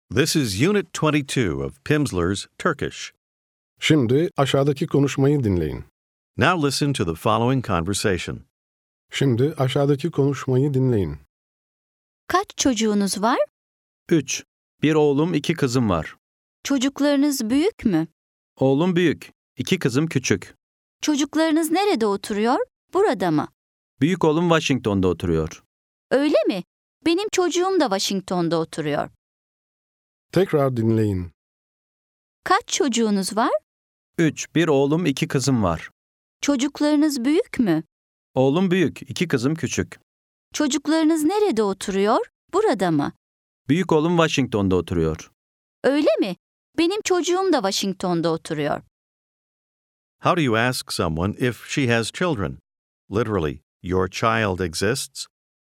This is Unit 22 of Pimsleur's Turkish. Şimdi aşağıdaki konuşmayı dinleyin. Now listen to the following conversation. Şimdi aşağıdaki konuşmayı dinleyin. Kaç çocuğunuz var? 3. Bir oğlum, 2 kızım var. Çocuklarınız büyük mü? Oğlum büyük, 2 kızım küçük. Çocuklarınız nerede oturuyor? Burada mı? Büyük oğlum Washington'da oturuyor. Öyle mi? Benim çocuğum da Washington'da oturuyor. Tekrar dinleyin. Kaç çocuğunuz var? 3. Bir oğlum, 2 kızım var. Çocuklarınız büyük mü? Oğlum büyük, 2 kızım küçük. Çocuklarınız nerede oturuyor? Burada mı? Büyük oğlum Washington'da oturuyor. Öyle mi? Benim çocuğum da Washington'da oturuyor. How do you ask someone if she has children? Literally, your child exists?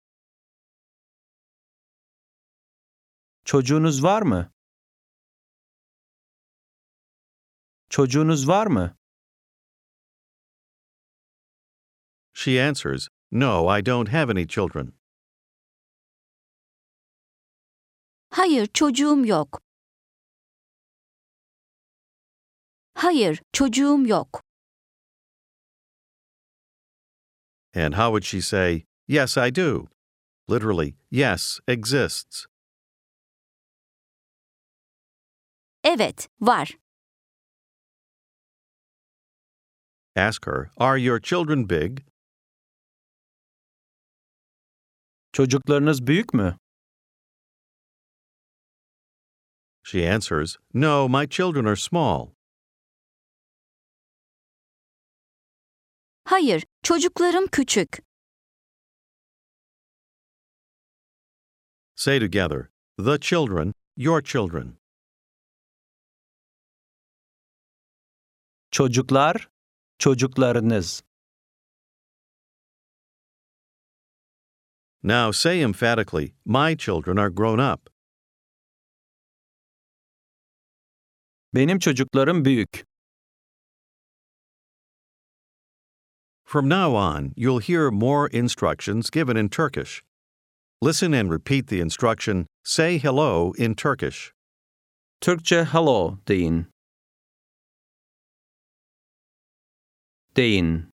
Çocuğunuz var mı? Çocuğunuz var mı? She answers, No, I don't have any children. Hayır, çocuğum yok. Hayır, çocuğum yok. And how would she say, Yes, I do? Literally, yes exists. Evet, var. Ask her, Are your children big? Çocuklarınız büyük mü? She answers, No, my children are small. Hayır, çocuklarım küçük. Say together, The children, your children. Çocuklar, çocuklarınız. Now say emphatically, My children are grown up. Benim çocuklarım büyük. From now on, you'll hear more instructions given in Turkish. Listen and repeat the instruction, Say hello in Turkish. Türkçe hello deyin. Deyin.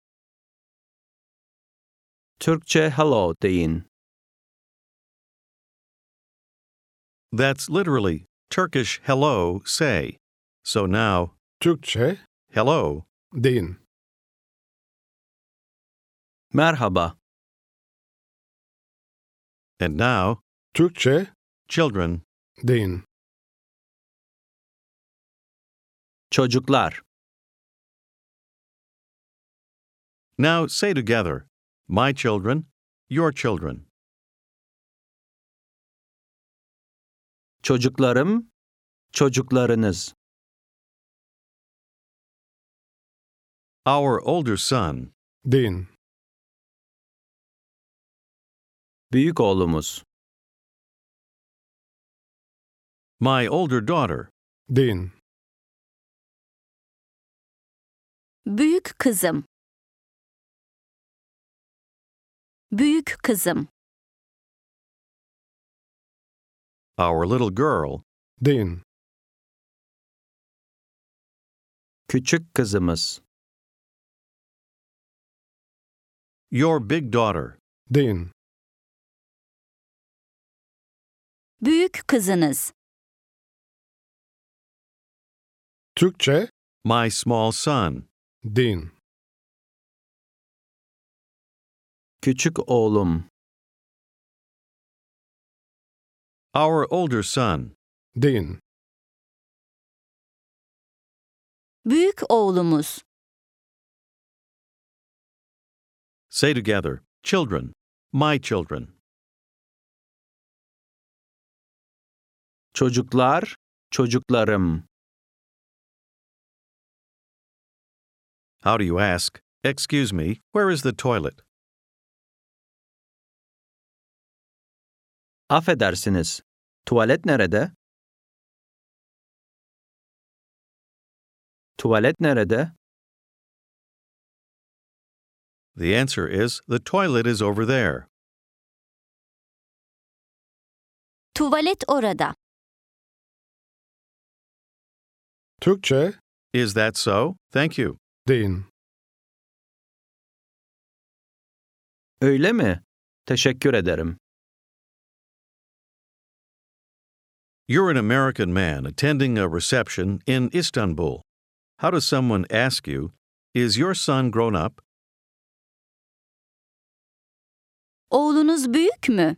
Türkçe hello deyin. That's literally Turkish hello, say. So now, Türkçe hello, deyin. Merhaba. and now, Türkçe children, deyin. Çocuklar. Now say together, My children, your children. Çocuklarım, çocuklarınız. Our older son, Deyin. Büyük oğlumuz. my older daughter, Deyin. Büyük kızım. Büyük kızım. our little girl, Deyin. Küçük kızımız. your big daughter, Deyin. Büyük kızınız. Türkçe my small son, deyin. Küçük oğlum. our older son, Deyin. Büyük oğlumuz. say together, children, my children. Çocuklar, çocuklarım. How do you ask, Excuse me, where is the toilet? Affedersiniz. Tuvalet nerede? Tuvalet nerede? The answer is, The toilet is over there. Tuvalet orada. Türkçe, Is that so? Thank you. deyin. Öyle mi? Teşekkür ederim. You're an American man attending a reception in Istanbul. How does someone ask you, is your son grown up? Oğlunuz büyük mü?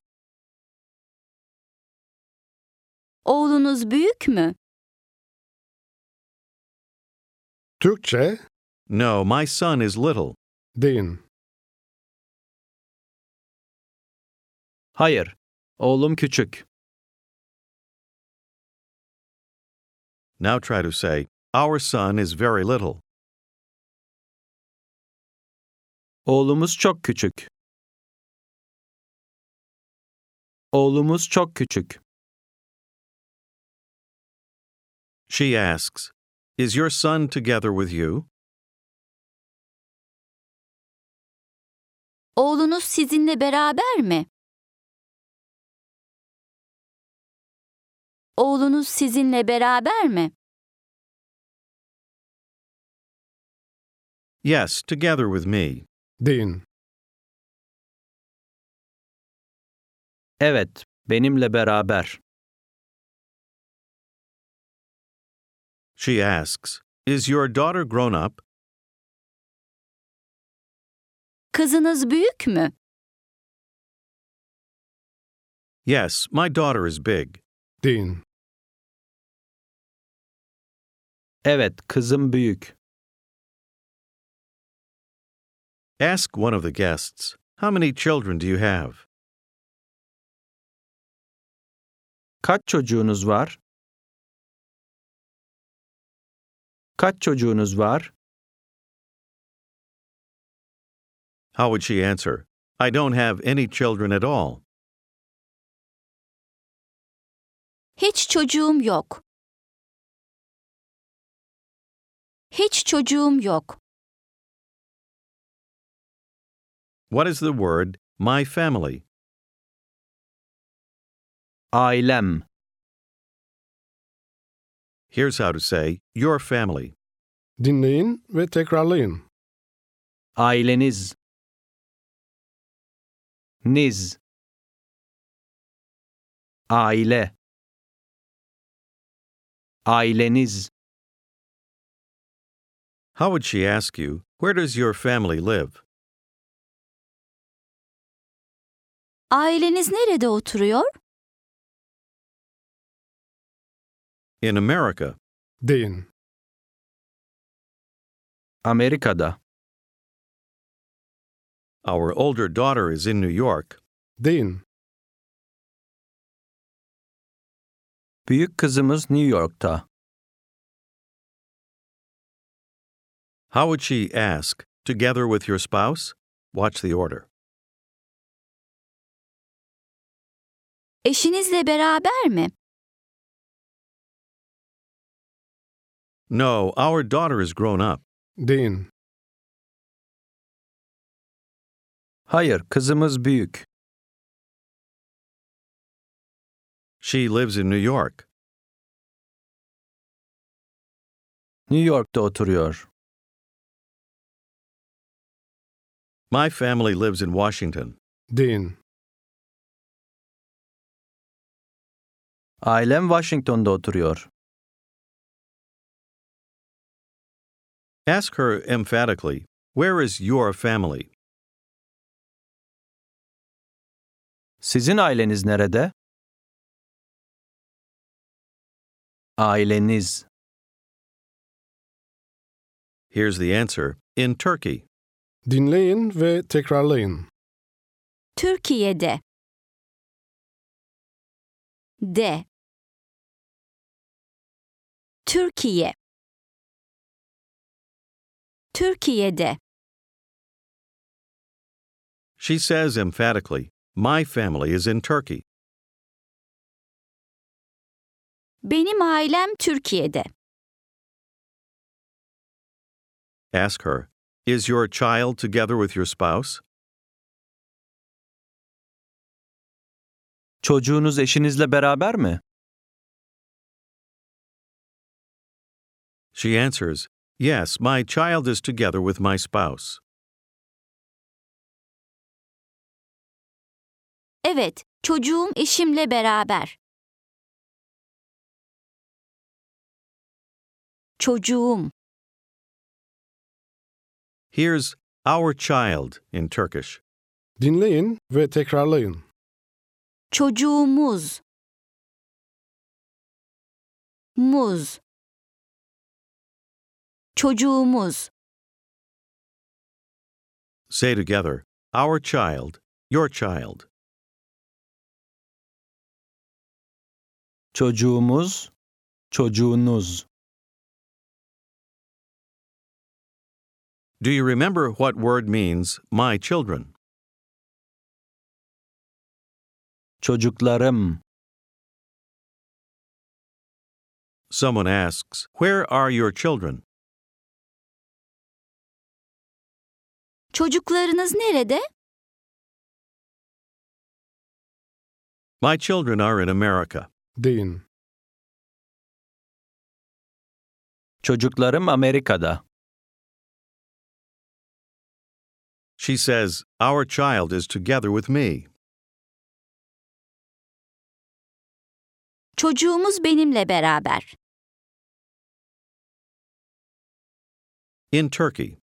Oğlunuz büyük mü? Türkçe, No, my son is little. deyin. Hayır, oğlum küçük. Now try to say, our son is very little. Oğlumuz çok küçük. Oğlumuz çok küçük. She asks, is your son together with you? Oğlunuz sizinle beraber mi? Oğlunuz sizinle beraber mi? Yes, together with me. Deyin. Evet, benimle beraber. She asks, is your daughter grown up? Kızınız büyük mü? Yes, my daughter is big. Deyin. Evet, kızım büyük. Ask one of the guests, how many children do you have? Kaç çocuğunuz var? Kaç çocuğunuz var? How would she answer? I don't have any children at all. Hiç çocuğum yok. Hiç çocuğum yok. What is the word, my family? Ailem. Here's how to say, your family. Dinleyin ve tekrarlayın. Aileniz. Niz. Aile. Aileniz. How would she ask you, where does your family live? Aileniz nerede oturuyor? In America. Deyin. Amerika'da. Our older daughter is in New York. Deyin. Büyük kızımız New York'ta. How would she ask, together with your spouse? Watch the order. Eşinizle beraber mi? No, our daughter is grown up. Deyin. Hayır, kızımız büyük. She lives in New York. New York'ta oturuyor. My family lives in Washington. Deyin. Ailem Washington'da oturuyor. Ask her emphatically, where is your family? Sizin aileniz nerede? Aileniz. Here's the answer, in Turkey. Dinleyin ve tekrarlayın. Türkiye'de. De. Türkiye. Türkiye'de. She says emphatically, my family is in Turkey. Benim ailem Türkiye'de. Ask her, is your child together with your spouse? Çocuğunuz eşinizle beraber mi? She answers, Yes, my child is together with my spouse. Evet, çocuğum eşimle beraber. Çocuğum, Here's our child in Turkish. Dinleyin ve tekrarlayın. çocuğumuz. Muz. Çocuğumuz. Say together, our child, your child. Çocuğumuz, çocuğunuz. Do you remember what word means my children? Çocuklarım. Someone asks, Where are your children? Çocuklarınız nerede? My children are in America. Deyin. Çocuklarım Amerika'da. She says, Our child is together with me. Çocuğumuz benimle beraber. In Turkey.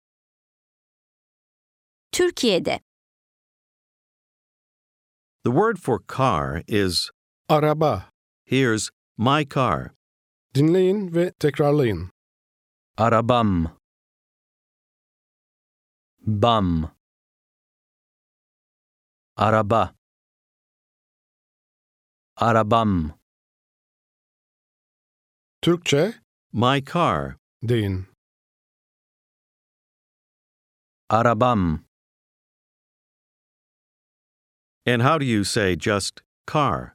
Türkiye'de. The word for car is, Araba. here's my car. Dinleyin ve tekrarlayın. Arabam. Bam. Araba. Arabam. Türkçe My car. deyin. Arabam. And how do you say just car?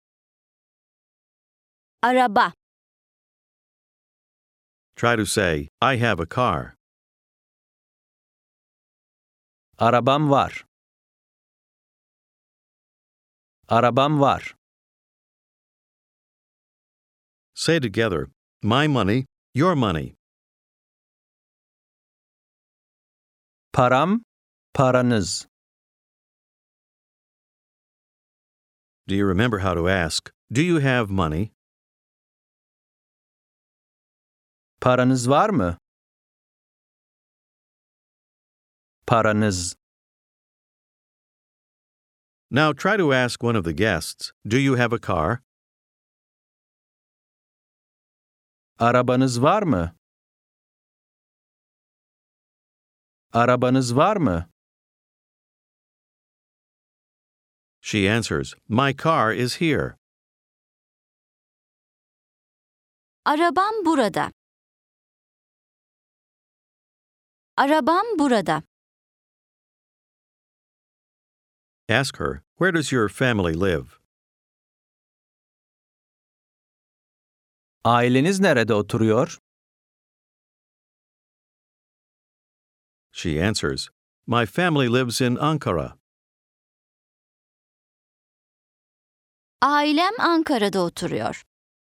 Araba. Try to say, I have a car. Arabam var. Arabam var. Say together, my money, your money. Param, paranız. Do you remember how to ask, Do you have money? Paranız var mı? Paranız. Now try to ask one of the guests, Do you have a car? Arabanız var mı? Arabanız var mı? She answers, My car is here. Arabam burada. Arabam burada. Ask her, Where does your family live? Aileniz nerede oturuyor? She answers, My family lives in Ankara. Ailem Ankara'da oturuyor.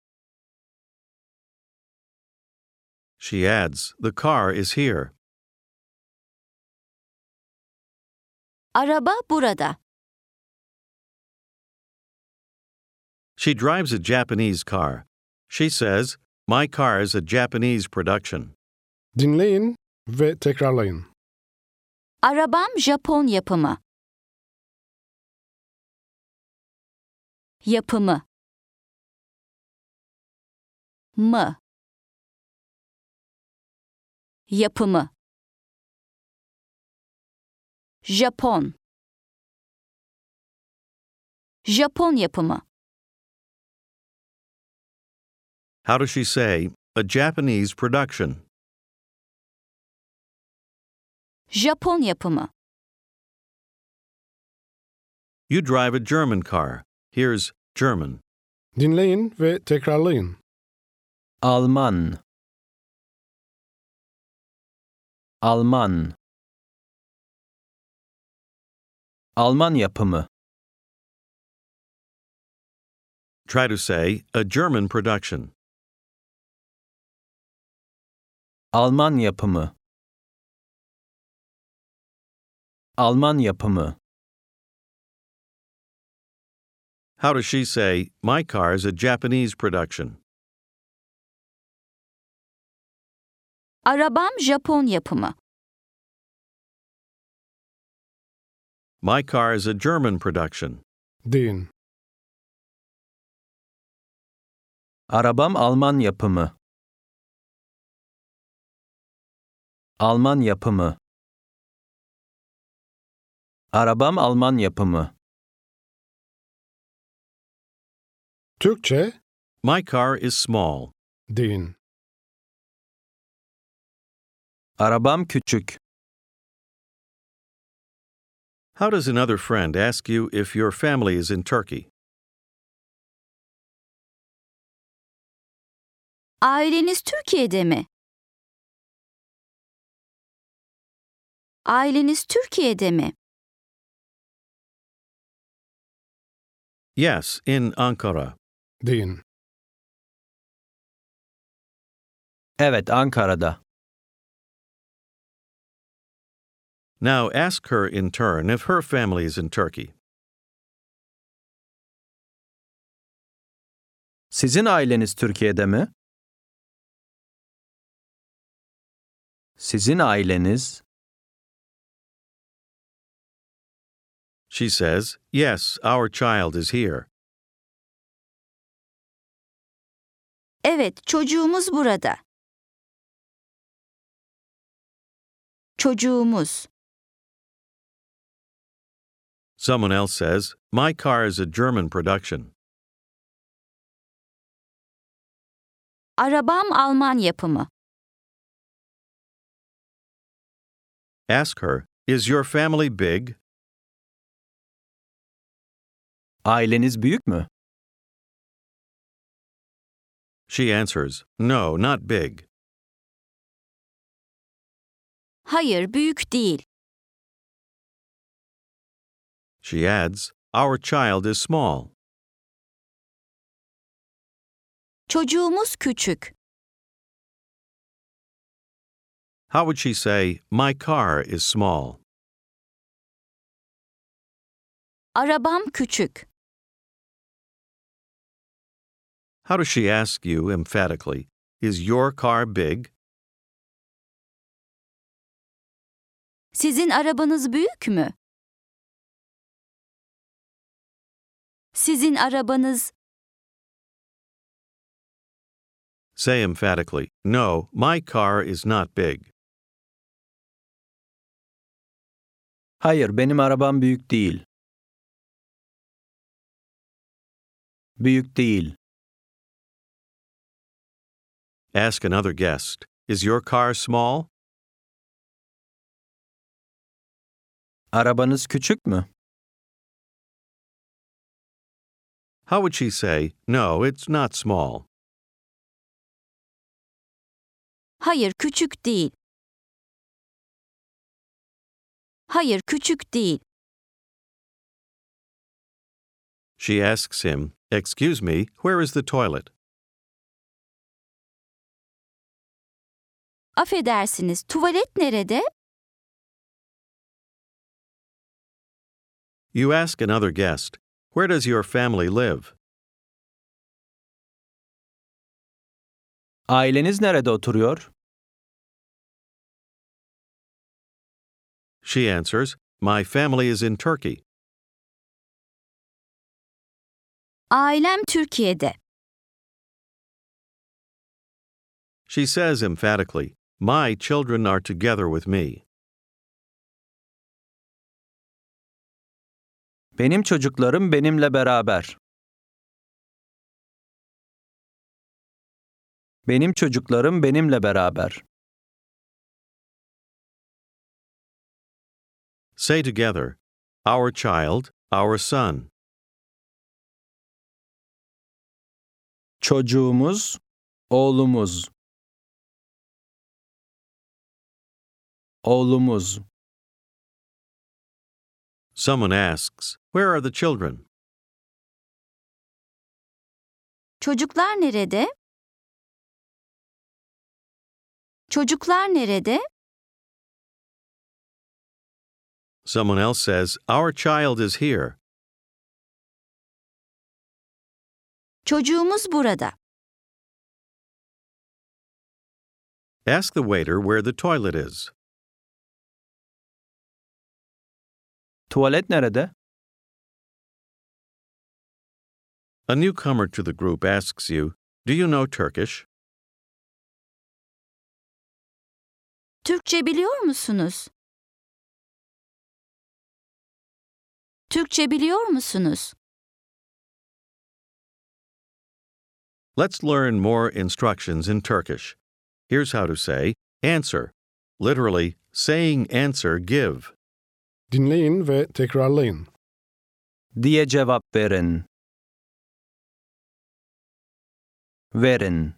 She adds, The car is here. Araba burada. She drives a Japanese car. She says, My car is a Japanese production. Dinleyin ve tekrarlayın. Arabam Japon yapımı. Yapımı. Mı. Yapımı. Japon. Japon yapımı. How does she say, A Japanese production? Japon yapımı. You drive a German car. Here's German. Dinleyin ve tekrarlayın. Alman. Alman. Alman yapımı. Try to say, A German production. Alman yapımı. Alman yapımı. How does she say, my car is a Japanese production? Arabam Japon yapımı. My car is a German production. Deyin. Arabam Alman yapımı. Alman yapımı. Arabam Alman yapımı. Türkçe, My car is small. deyin. Arabam küçük. How does another friend ask you if your family is in Turkey? Aileniz Türkiye'de mi? Aileniz Türkiye'de mi? Yes, in Ankara. Deyin. Evet, Ankara'da. Now ask her in turn if her family is in Turkey. Sizin aileniz Türkiye'de mi? Sizin aileniz? She says, yes, our child is here. Evet, çocuğumuz burada. Çocuğumuz. Someone else says, my car is a German production. Arabam Alman yapımı. Ask her, is your family big? Aileniz büyük mü? She answers, no, not big. Hayır, büyük değil. She adds, our child is small. Çocuğumuz küçük. How would she say, my car is small? Arabam küçük. How does she ask you emphatically, is your car big? Sizin arabanız büyük mü? Sizin arabanız. Say emphatically, no, my car is not big. Hayır, benim arabam büyük değil. Büyük değil. Ask another guest, is your car small? Arabanız küçük mü? How would she say, no, it's not small? Hayır, küçük değil. Hayır, küçük değil. She asks him, excuse me, where is the toilet? Affedersiniz, tuvalet nerede? You ask another guest, where does your family live? Aileniz nerede oturuyor? She answers, my family is in Turkey. Ailem Türkiye'de. She says emphatically, my children are together with me. Benim çocuklarım benimle beraber. Benim çocuklarım benimle beraber. Say together, our child, our son. Çocuğumuz, oğlumuz. Oğlumuz. Someone asks, where are the children? Çocuklar nerede? Çocuklar nerede? Someone else says, Our child is here. Çocuğumuz burada. Ask the waiter where the toilet is. Tuvalet nerede? A newcomer to the group asks you, Do you know Turkish? Türkçe biliyor musunuz? Türkçe biliyor musunuz? Let's learn more instructions in Turkish. Here's how to say answer. Literally, saying answer, give. Dinleyin ve tekrarlayın. Diye cevap verin. Verin.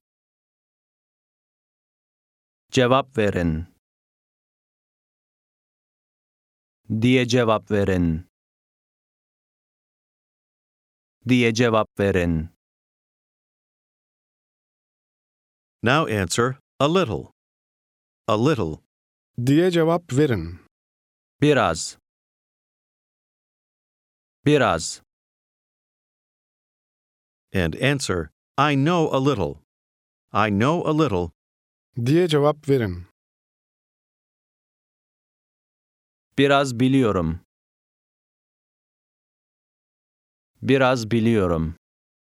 Cevap verin. Diye cevap verin. Diye cevap verin. Now answer a little. A little. Diye cevap verin. Biraz. Biraz. And answer, I know a little. I know a little. Diye cevap verin. Biraz biliyorum. Biraz biliyorum.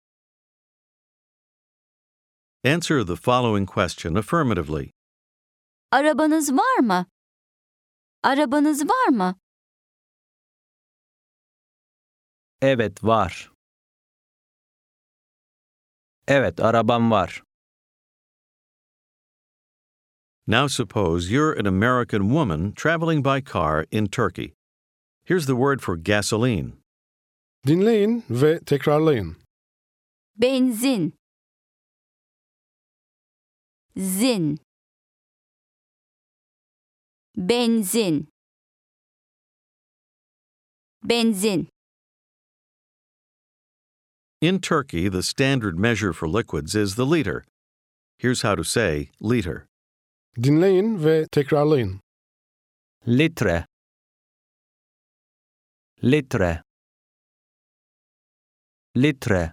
Answer the following question affirmatively. Arabanız var mı? Arabanız var mı? Evet, var. Evet, arabam var. Now suppose you're an American woman traveling by car in Turkey. Here's the word for gasoline. Dinleyin ve tekrarlayın. Benzin. Zin. Benzin. Benzin. In Turkey, the standard measure for liquids is the liter. Here's how to say liter. Dinleyin ve tekrarlayın. Litre. Litre. Litre.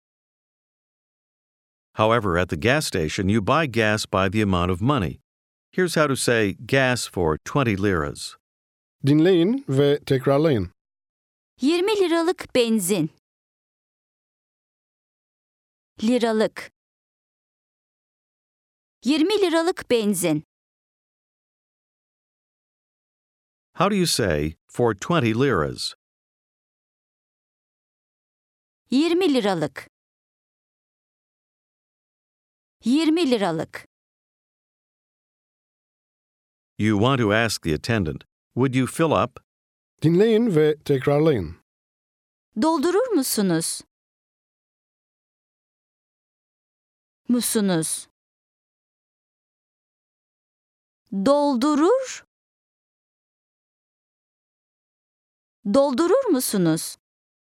However, at the gas station, you buy gas by the amount of money. Here's how to say gas for 20 liras. Dinleyin ve tekrarlayın. 20 liralık benzin. Liralık. 20 liralık benzin. How do you say for 20 liras? 20 liralık. 20 liralık. You want to ask the attendant, would you fill up? Dinleyin ve tekrarlayın. Doldurur musunuz? Musunuz? Doldurur. Doldurur musunuz?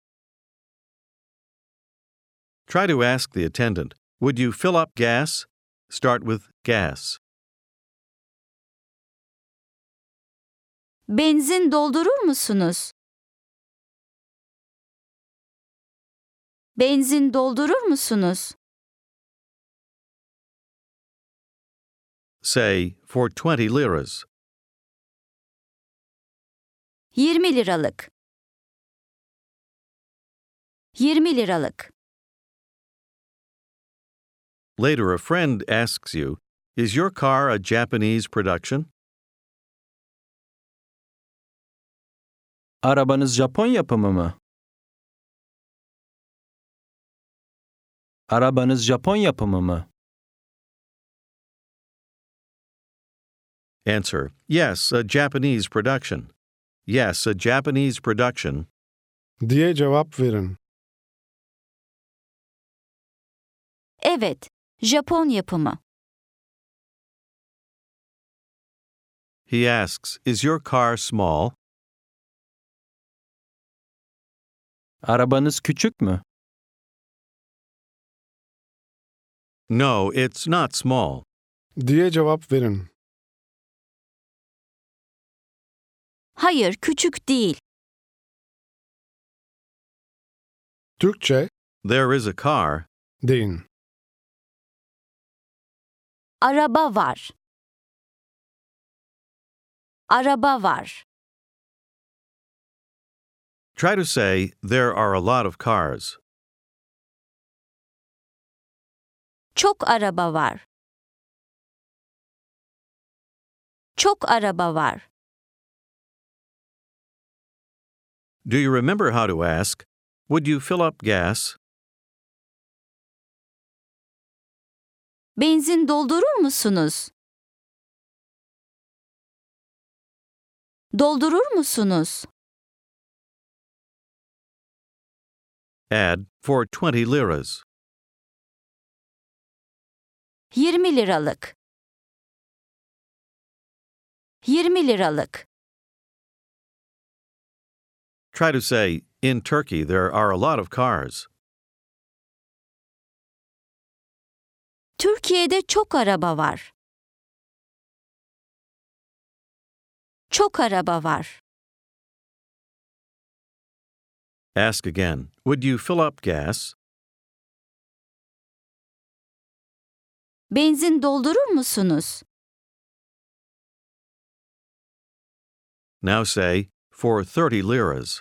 Try to ask the attendant, would you fill up gas? Start with gas. Benzin doldurur musunuz? Benzin doldurur musunuz? Say, for 20 liras. 20 liralık. 20 liralık. Later, a friend asks you, is your car a Japanese production? Arabanız Japon yapımı mı? Arabanız Japon yapımı mı? Answer, yes, a Japanese production. Yes, a Japanese production. Diye cevap verin. Evet, Japon yapımı. He asks, is your car small? Arabanız küçük mü? No, it's not small. Diye cevap verin. Hayır, küçük değil. Türkçe There is a car. deyin. Araba var. Araba var. Try to say, there are a lot of cars. Çok araba var. Çok araba var. Do you remember how to ask, would you fill up gas? Benzin doldurur musunuz? Doldurur musunuz? Add for 20 liras. 20 liralık. 20 liralık. Try to say, in Turkey there are a lot of cars. Türkiye'de çok araba var. Çok araba var. Ask again, would you fill up gas? Benzin doldurur musunuz? Now say, for 30 liras.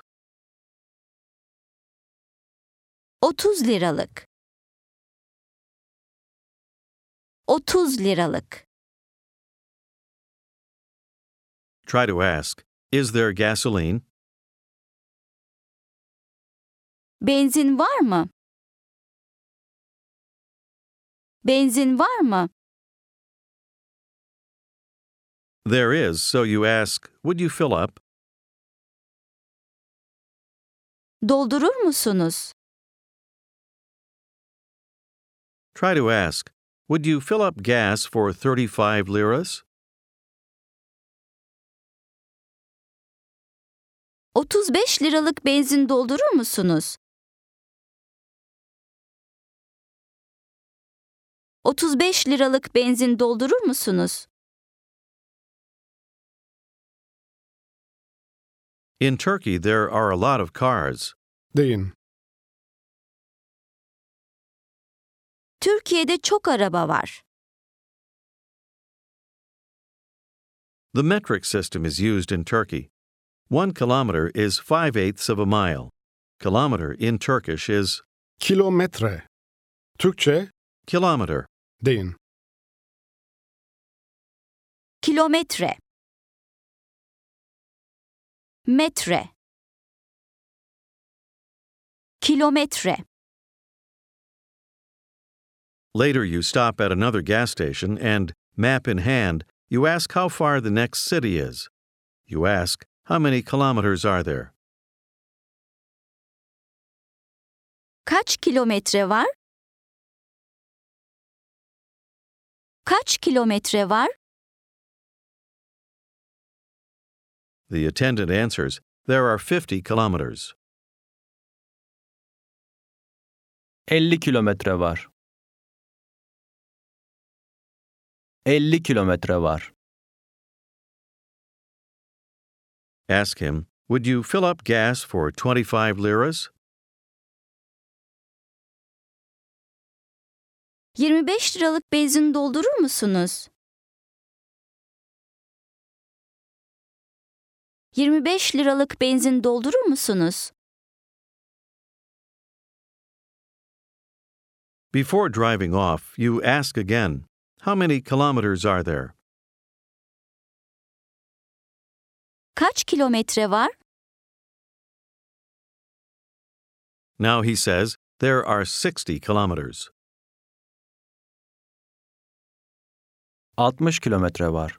30 liralık. 30 liralık. Try to ask, is there gasoline? Benzin var mı? Benzin var mı? There is, so you ask, would you fill up? Doldurur musunuz? Try to ask, would you fill up gas for 35 liras? 35 liralık benzin doldurur musunuz? 35 liralık benzin doldurur musunuz? In Turkey there are a lot of cars. Deyin. Türkiye'de çok araba var. The metric system is used in Turkey. 1 kilometer is 5/8 of a mile. Kilometer in Turkish is Kilometre. Türkçe kilometer. deyin. Kilometre. Metre. Kilometre. Later you stop at another gas station and, map in hand, you ask how far the next city is. You ask, how many kilometers are there? Kaç kilometre var? Kaç kilometre var? The attendant answers, there are 50 kilometers. 50 kilometre var. 50 kilometre var. Ask him, would you fill up gas for 25 liras? 25 liralık benzin doldurur musunuz? 25 liralık benzin doldurur musunuz? Before driving off, you ask again, how many kilometers are there? Kaç kilometre var? Now he says, there are 60 kilometers. 60 kilometre var.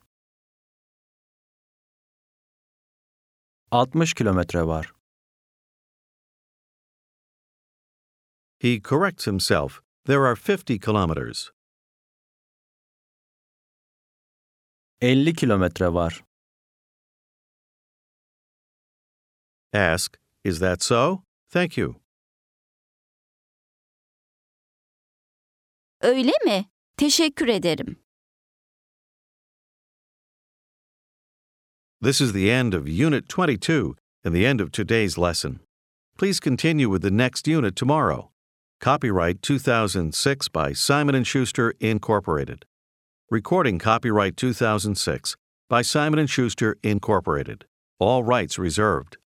60 kilometre var. He corrects himself, there are 50 kilometers. 50 kilometre var. Ask, is that so? Thank you. Öyle mi? Teşekkür ederim. This is the end of Unit 22 and the end of today's lesson. Please continue with the next unit tomorrow. Copyright 2006 by Simon & Schuster, Incorporated. Recording copyright 2006 by Simon & Schuster, Incorporated. All rights reserved.